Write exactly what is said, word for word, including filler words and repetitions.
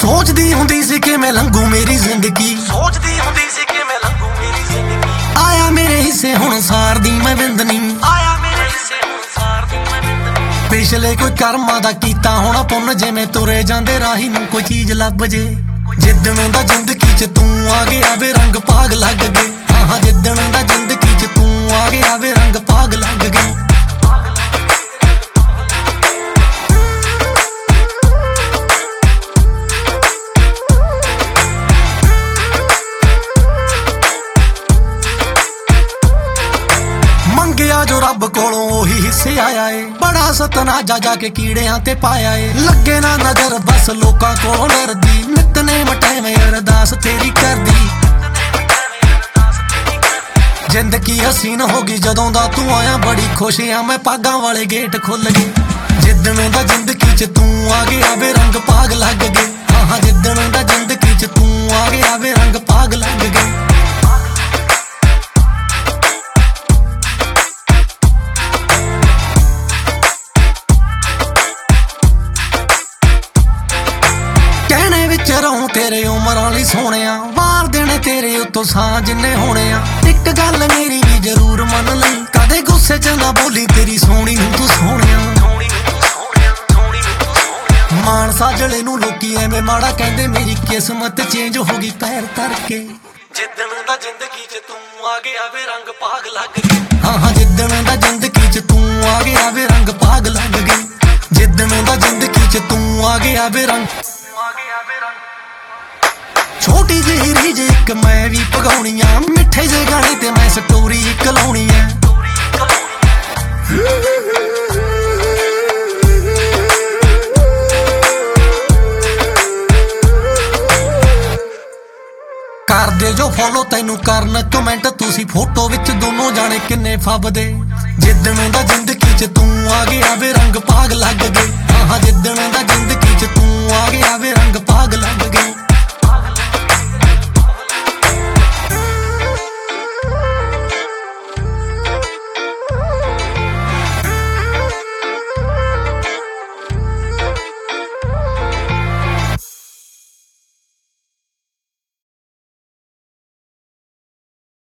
ਸੋਚਦੀ ਹੁੰਦੀ ਸੀ ਕਿ ਮੈਂ ਲੰਘੂ ਮੇਰੀ ਜ਼ਿੰਦਗੀ, ਸੋਚਦੀ ਹੁੰਦੀ ਸੀ ਕਿ ਮੈਂ ਲੰਘੂ ਮੇਰੀ ਜ਼ਿੰਦਗੀ। ਆਇਆ ਮੇਰੇ ਹਿੱਸੇ ਹੁਣ ਸਾਰਦੀ ਮੈਂ ਬਿੰਦਨੀ, ਆਇਆ ਮੇਰੇ ਹਿੱਸੇ ਹੁਣ ਸਾਰਦੀ ਮੈਂ ਬਿੰਦਨੀ। ਪਿਛਲੇ ਕੋਈ ਕਰਮਾਂ ਦਾ ਕੀਤਾ ਹੋਣਾ ਪੁੰਨ, ਜਿਵੇਂ ਤੁਰੇ ਜਾਂਦੇ ਰਾਹੀ ਨੂੰ ਕੋਈ ਚੀਜ਼ ਲੱਭ ਜੇ। ਜਿੱਦਣ ਦਾ ਜ਼ਿੰਦਗੀ 'ਚ ਤੂੰ ਆ ਗਿਆ ਵੇ ਰੰਗ ਭਾਗ ਲੱਗ ਗਏ, ਹਾਂ ਜਿੱਦਣ ਦਾ ਜ਼ਿੰਦਗੀ 'ਚ ਤੂੰ ਆ ਗਿਆ ਵੇ ਰੰਗ ਭਾਗ ਲੱਗ ਗਏ। ਮੰਗਿਆ ਜੋ ਰੱਬ ਕੋਲੋਂ ਉਹੀ ਹਿੱਸੇ ਆਇਆ ਏ, ਬੜਾ ਸਤਨਾ ਜਾ ਜਾ ਕੇ ਕੀੜਿਆਂ ਤੇ ਪਾਇਆ ਏ। ਲੱਗੇ ਨਾ ਨਜ਼ਰ ਬਸ ਲੋਕਾਂ ਕੋਲੋਂ ਡਰਦੀ, ਨਿਤਨੇਮ ਟੈਵੇਂ ਅਰਦਾਸ ਤੇਰੀ ਕਰਦੀ। ਜ਼ਿੰਦਗੀ ਹਸੀਨ ਹੋ ਗਈ ਜਦੋਂ ਦਾ ਤੂੰ ਆਇਆ, ਬੜੀ ਖੁਸ਼ ਆ ਮੈਂ ਪਾਗਾਂ ਵਾਲੇ ਗੇਟ ਖੁੱਲ ਗਏ। ਜਿੱਦਣ ਦਾ ਜ਼ਿੰਦਗੀ 'ਚ ਤੂੰ ਆ ਗਿਆ ਵੇ ਰੰਗ ਭਾਗ ਲੱਗ ਗਏ, ਹਾਂ ਜਿੱਦਣ ਦਾ ਜ਼ਿੰਦਗੀ 'ਚ ਤੂੰ ਆ ਗਿਆ ਵੇ ਰੰਗ ਭਾਗ ਲੱਗ ਗਏ। ਰਹੂੰ ਤੇਰੇ ਉਮਰਾਂ ਲਈ ਸੋਹਣਿਆ, ਵਾਰ ਦੇਣੇ ਤੇਰੇ ਉੱਤੋਂ ਸਾਂ ਜਿੰਨੇ ਹੋਣੇ ਆ। ਇੱਕ ਗੱਲ ਮੇਰੀ ਵੀ ਜ਼ਰੂਰ ਮੰਨ ਲਈ, ਕਦੇ ਗੁੱਸੇ 'ਚ ਨਾ ਬੋਲੀ ਤੇਰੀ ਸੋਹਣੀ ਨੂੰ ਤੂੰ ਸੋਹਣਿਆ। ਮਾਨਸਾ ਜਲੇ ਨੂੰ ਲੋਕੀ ਐਵੇਂ ਮਾੜਾ ਕਹਿੰਦੇ, ਮੇਰੀ ਕਿਸਮਤ ਚੇਂਜ ਹੋ ਗਈ ਪੈਰ ਧਰ ਕੇ। ਜਿੱਦਣ ਦਾ ਜ਼ਿੰਦਗੀ 'ਚ ਤੂੰ ਆ ਗਿਆ ਵੇ ਰੰਗ ਭਾਗ ਲੱਗ ਗਏ, ਹਾਂ ਹਾਂ ਜਿੱਦਣ ਦਾ ਜ਼ਿੰਦਗੀ 'ਚ ਤੂੰ ਆ ਗਿਆ ਵੇ ਰੰਗ ਭਾਗ ਲੱਗ ਗਏ। ਜਿੱਦਣ ਦਾ ਜ਼ਿੰਦਗੀ 'ਚ ਤੂੰ ਆ ਗਿਆ ਵੇ ਰੰਗ ਆ ਗਿਆ ਵੇ ਰੰਗ। ਛੋਟੀ ਜਿਹੀ ਰੀਝ ਇੱਕ ਮੈਂ ਵੀ ਪਗਾਉਣੀ ਆ, ਮਿੱਠੇ ਜਿਹੇ ਗਾਣੇ ਤੇ ਮੈਂ ਸਟੋਰੀ ਇੱਕ ਲਾਉਣੀ ਆ। ਕਰਦੇ ਜੋ ਫੋਲੋ ਤੈਨੂੰ ਕਰਨ ਕਮੈਂਟ, ਤੁਸੀਂ ਫੋਟੋ ਵਿੱਚ ਦੋਨੋਂ ਜਾਣੇ ਕਿੰਨੇ ਫੱਬਦੇ। ਜਿੱਦਣ ਦਾ ਜ਼ਿੰਦਗੀ 'ਚ ਤੂੰ ਆ ਗਿਆ ਵੇ ਰੰਗ ਭਾਗ ਲੱਗ ਗਏ।